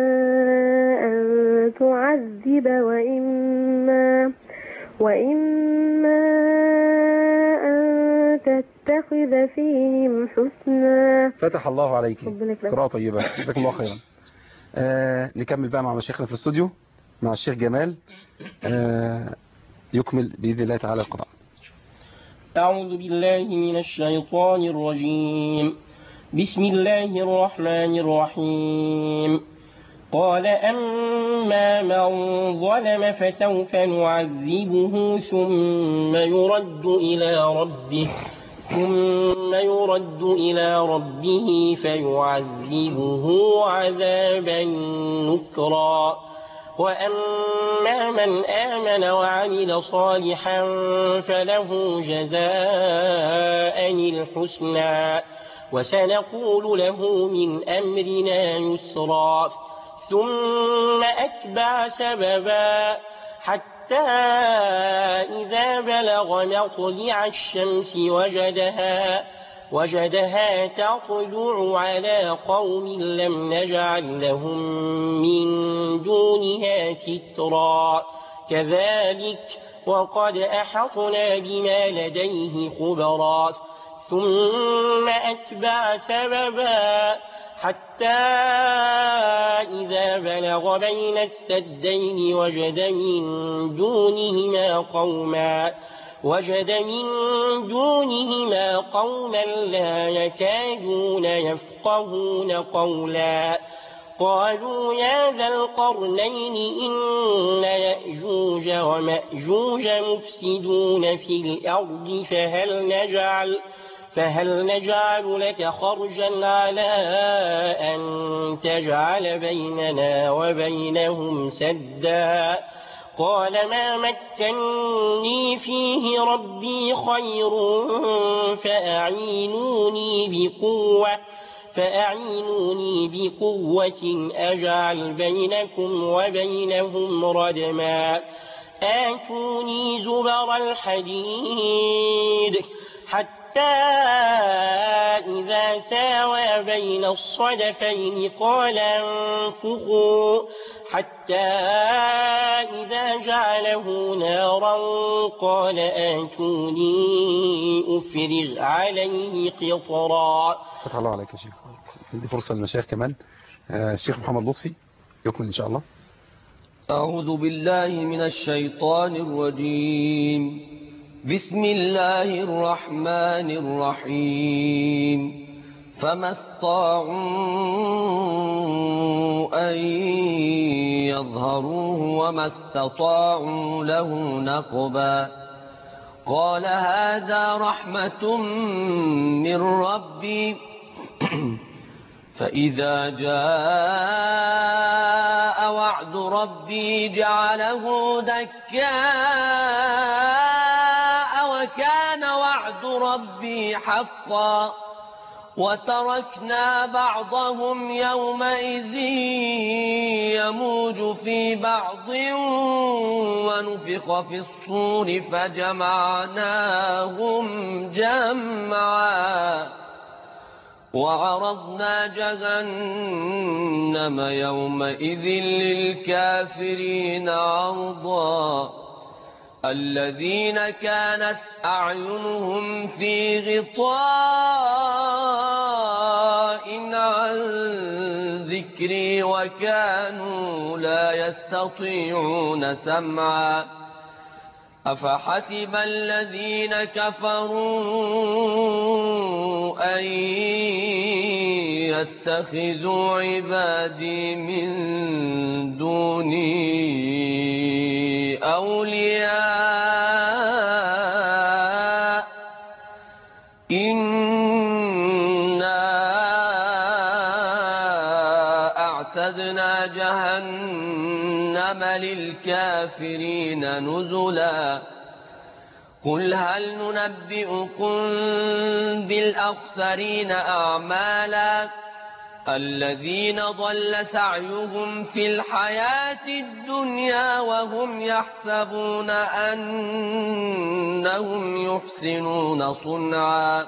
أن تعذب وإما وإما أن تتخذ فيهم حسنا. فتح الله عليك. قراءة طيبة جزاكم الله خيرا. آه نكمل بقى مع مشايخنا في الاستوديو مع الشيخ جمال آه يكمل بإذن الله تعالى القراءة. أعوذ بالله من الشيطان الرجيم. بسم الله الرحمن الرحيم. قال أما من ظلم فسوف نعذبه ثم يرد إلى ربه ثم يرد إلى ربه فيعذبه عذابا نكرا وأما من آمن وعمل صالحا فله جزاء الحسنى وسنقول له من أمرنا يسرا ثم أتبع سببا حتى إذا بلغ مطلع الشمس وجدها وجدها تطلع على قوم لم نجعل لهم من دونها سترا كذلك وقد أحطنا بما لديه خبرا ثم أتبع سببا حتى إذا بلغ بين السدين وجد من دونهما قوما وجد من دونهما قوما لا يكادون يفقهون قولا قالوا يا ذا القرنين إن يأجوج ومأجوج مفسدون في الأرض فهل نجعل فهل نجعل لك خرجا على أن تجعل بيننا وبينهم سدا قال ما مكني فيه ربي خير فأعينوني بقوة فأعينوني بقوة أجعل بينكم وبينهم ردما آتوني زبر الحديد حتى إذا ساوى بين الصدفين قال انفخوا حتى إذا جعله نارا قال آتوني أفرغ عليه قطرا. فتح الله عليك يا شيخ. عندي فرصة للمشايخ كمان. الشيخ محمد لطفي يكمل إن شاء الله. أعوذ بالله من الشيطان الرجيم. بسم الله الرحمن الرحيم فما استطاعوا أن يظهروه وما استطاعوا له نقبا قال هذا رحمة من ربي فإذا جاء وعد ربي جعله دكاء وكان وعد ربي حقا وتركنا بعضهم يومئذ يموج في بعض ونفخ في الصور فجمعناهم جمعا وعرضنا جهنم يومئذ للكافرين عرضا الذين كانت أعينهم في غطاء عن ذكري وكانوا لا يستطيعون سمعا أفحسب الذين كفروا أن يتخذوا عبادي من دوني أولياء إنا أعتدنا جهنم للكافرين نزلا قل هل ننبئكم بالأخسرين أعمالا الذين ضل سعيهم في الحياة الدنيا وهم يحسبون أنهم يحسنون صنعا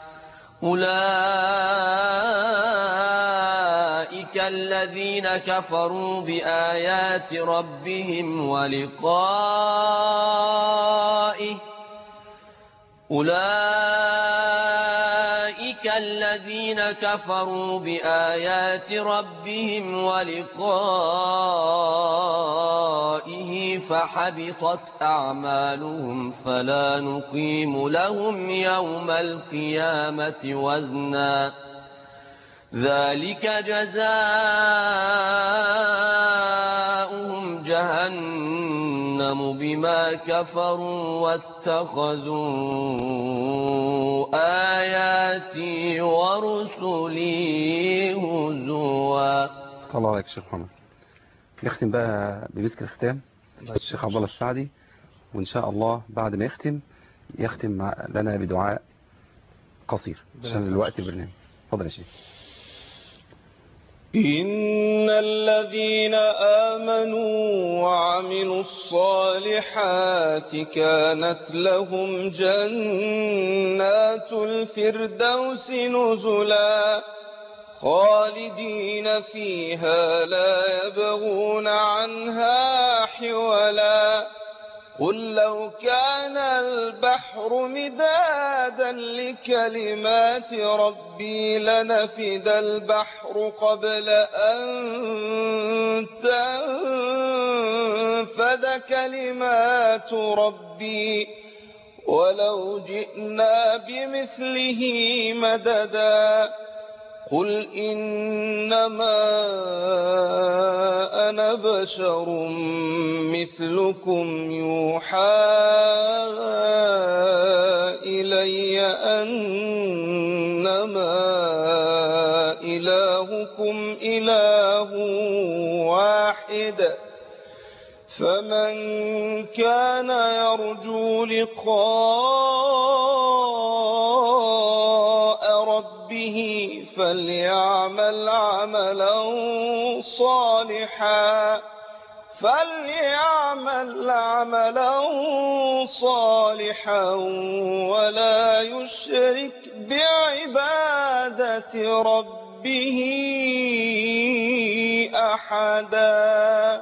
أولئك الذين كفروا بآيات ربهم ولقائه أولئك الذين كفروا بآيات ربهم ولقائه فحبطت أعمالهم فلا نقيم لهم يوم القيامة وزنا ذلك جزاؤهم جهنم بما كفروا واتخذوا آياتي ورسلي هزوا. الله عليك شيخ محمد. نختم بقى بمسك الختام الشيخ عبد الله السعدي، وإن شاء الله بعد ما يختم يختم لنا بدعاء قصير عشان الوقت البرنامج. اتفضل يا شيخ. إن الذين آمنوا وعملوا الصالحات كانت لهم جنات الفردوس نزلا خالدين فيها لا يبغون عنها حولا قل لو كان البحر مدادا لكلمات ربي لنفد البحر قبل أن تنفد كلمات ربي ولو جئنا بمثله مددا قل إنما أنا بشر مثلكم يوحى إلي أنما إلهكم إله واحد فمن كان يرجو لقاء ربه فليعمل عملا صالحا فليعمل عملا صالحا ولا يشرك بعبادة ربه أحدا.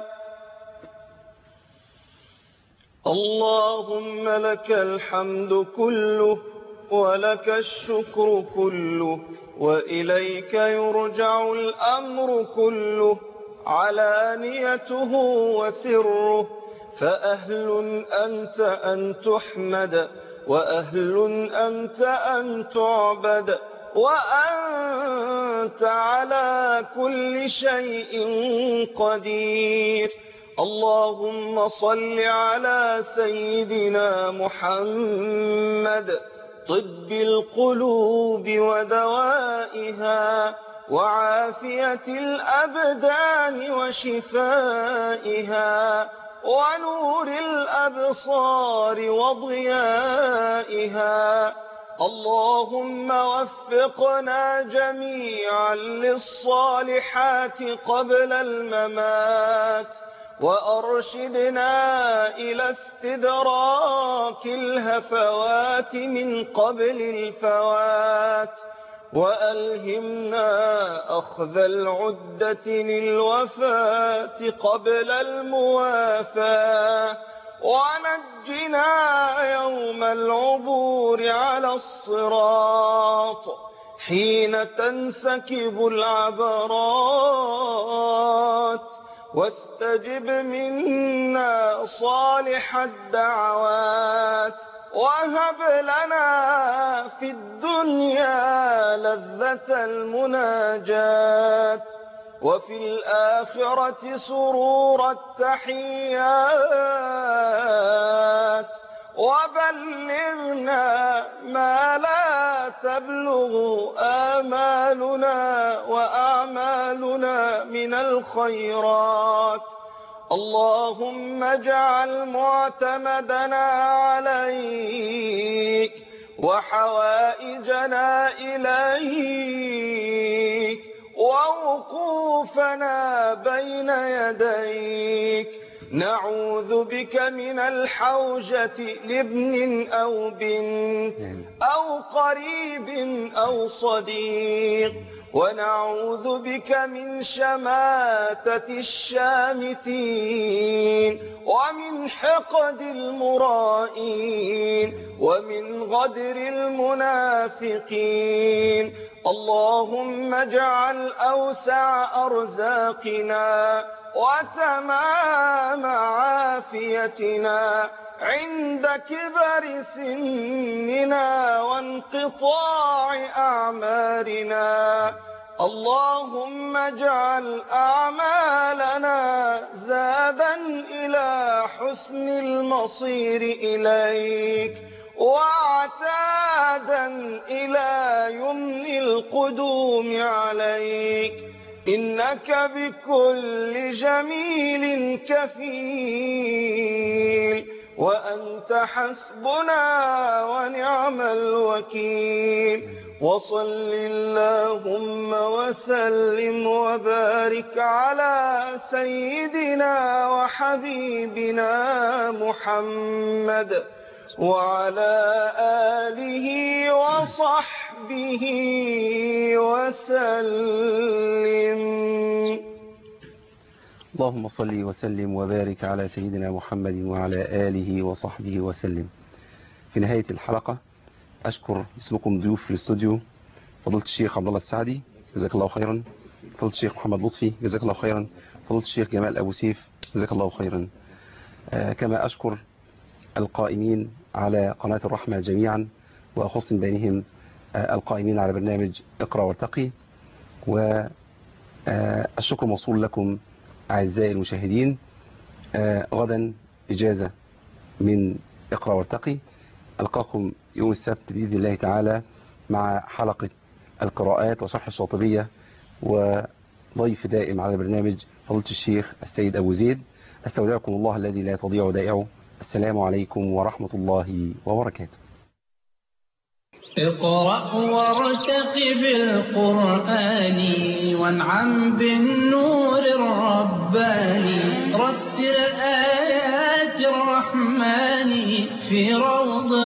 اللهم لك الحمد كله ولك الشكر كله وإليك يرجع الأمر كله علانيته وسره فأهل أنت أن تحمد وأهل أنت أن تعبد وأنت على كل شيء قدير. اللهم صل على سيدنا محمد طب القلوب ودوائها وعافية الأبدان وشفائها ونور الأبصار وضيائها. اللهم وفقنا جميعا للصالحات قبل الممات وأرشدنا إلى استدراك الهفوات من قبل الفوات وألهمنا أخذ العدة للوفاة قبل الموافاة ونجنا يوم العبور على الصراط حين تنسكب العبرات واستجب منا صالح الدعوات وهب لنا في الدنيا لذة المناجاة وفي الآخرة سرور التحيات وبلغنا ما لا تبلغ آمالنا وأعمالنا من الخيرات. اللهم اجعل معتمدنا عليك وحوائجنا إليك ووقوفنا بين يديك. نعوذ بك من الحوجة لابن أو بنت أو قريب أو صديق ونعوذ بك من شماتة الشامتين ومن حقد المرائين ومن غدر المنافقين. اللهم اجعل أوسع أرزاقنا وتمام عافيتنا عند كبر سننا وانقطاع أعمارنا. اللهم اجعل أعمالنا زادا إلى حسن المصير إليك وعتادا إلى يمن القدوم عليك. إنك بكل جميل كفيل وأنت حسبنا ونعم الوكيل. وصل اللهم وسلم وبارك على سيدنا وحبيبنا محمد وعلى آله وصحبه وسلم. اللهم صل وسلم وبارك على سيدنا محمد وعلى آله وصحبه وسلم. في نهاية الحلقة أشكر اسمكم ضيوف في الاستوديو فضيلة الشيخ عبد الله السعدي جزاك الله خيرا، فضيلة الشيخ محمد لطفي جزاك الله خيرا، فضيلة الشيخ جمال أبو سيف جزاك الله خيرا. آه كما أشكر القائمين على قناة الرحمة جميعا وأخص بينهم آه القائمين على برنامج اقرأ وارتقي. والشكر موصول لكم أعزائي المشاهدين. آه غدا إجازة من اقرأ وارتقي، ألقاكم يوم السبت بإذن الله تعالى مع حلقة القراءات وشرح الشاطبية وضيف دائم على البرنامج فضيلة الشيخ السيد أبو زيد. أستودعكم الله الذي لا تضيع ودائعه. السلام عليكم ورحمة الله وبركاته. اقرأ وارتقب القرآن وانعم بالنور الرباني. رتل آيات الرحمن في روض